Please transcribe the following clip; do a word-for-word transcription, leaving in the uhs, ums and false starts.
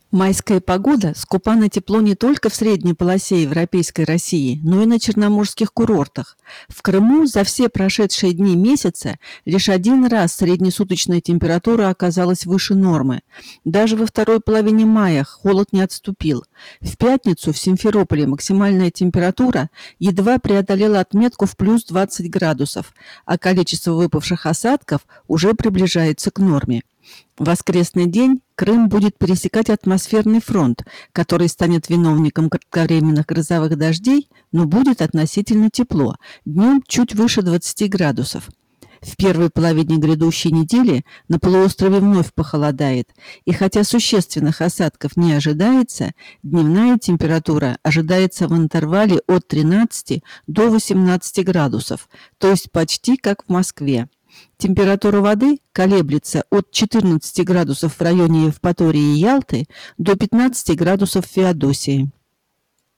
Майская погода скупа на тепло не только в средней полосе европейской России, но и на черноморских курортах. В Крыму за все прошедшие дни месяца лишь один раз среднесуточная температура оказалась выше нормы. Даже во второй половине мая холод не отступил. В пятницу в Симферополе максимальная температура едва преодолела отметку в плюс двадцать градусов, а количество выпавших осадков уже приближается к норме. В воскресный день Крым будет пересекать атмосферный фронт, который станет виновником кратковременных грозовых дождей, но будет относительно тепло, днем чуть выше двадцати градусов. В первой половине грядущей недели на полуострове вновь похолодает, и хотя существенных осадков не ожидается, дневная температура ожидается в интервале от тринадцати до восемнадцати градусов, то есть почти как в Москве. Температура воды колеблется от четырнадцати градусов в районе Евпатории и Ялты до пятнадцати градусов в Феодосии.